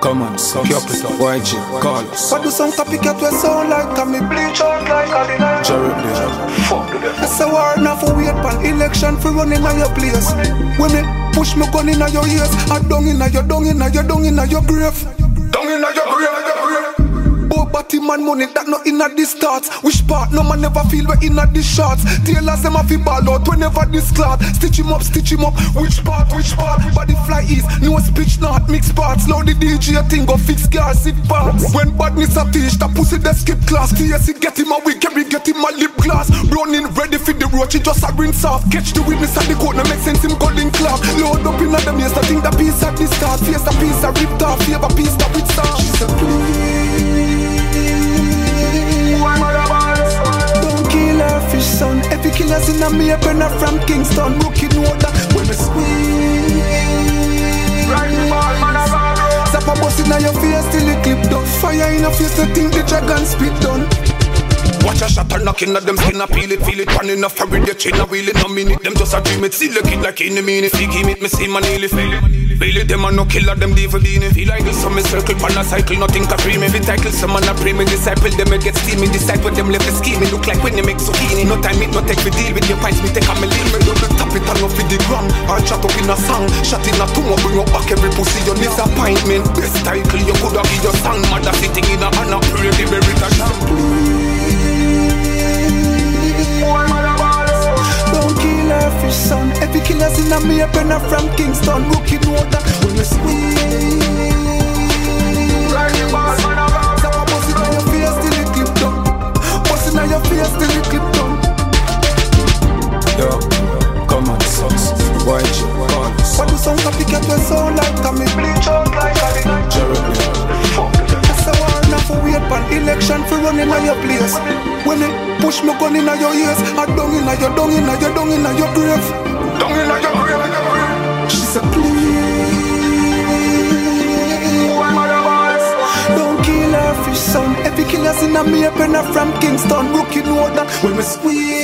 Come on, suck capital, YG, call us. I do some copycat we sound like me bleach out like a deny. Jared Lee. Fuck them. I say war now for wait pan election for running on your place. When me push me gun in your ears, I dung in your grave. Dung in your grave. Body man money that not inna this starts. Which part no man never feel we inna this shots. Tailors them a fi ball out whenever this clot. Stitch him up. Which part? Body fly east, no speech not mix parts. Now the DJ thing go fix cars sick parts. When badness a teach, that pussy they skip class. TSC get him a wig, get him a lip gloss. Running ready for the roach, he just a rinse off. Catch the witness at the court, no make sense him calling clock. Load up inna them ears, I think the piece at the start. Face the piece a ripped off, favor piece that with star. She said please. Don't kill her fish son. Every killer's in a me a burner from Kingston. Rookie know that when me squeeze. Zap a bus inna your face till it clip down. Fire in your face, the thing the dragon spit done. Watch a shot knocking at them skin, I feel it, pan enough for read your chin, I wheel it, no minute, them just a dream it, see look it like in a minute, if you give it, me see my nearly fail it, them a no killer, them leave a bean, feel like this, so me circle, pan a cycle, nothing can free me, if it title, someone a pray me, disciple, them it get steamy, decide what them left the scheming, look like when they make zucchini, no time it, no take me deal with your pints, me take a me leave, me do the tap it, and no for the gram, or chat up in a song, shot in a tongue, bring up back every pussy, your disappointment, best title, you coulda give your song, mother sitting in a honor, pray the merit a sham. Don't kill her fish son. Every killer's in a me a burner from Kingston. Rookie know that when we squeeze. So I bust it on your face till it clip down. Bust it on your face till it clip down. Yo, come on, sucks. YG, call us. What do some copycat we sound like me bleach out like a deny. Jared Lee. Fuck them. I say war now for wait pan election for running on your place. When me push me gun inna your ears, I dung inna your grave. Dung inna your grave. She said please. Don't kill her fish son. Every killer's inna me a burner from Kingston. Rookie know that when we squeeze.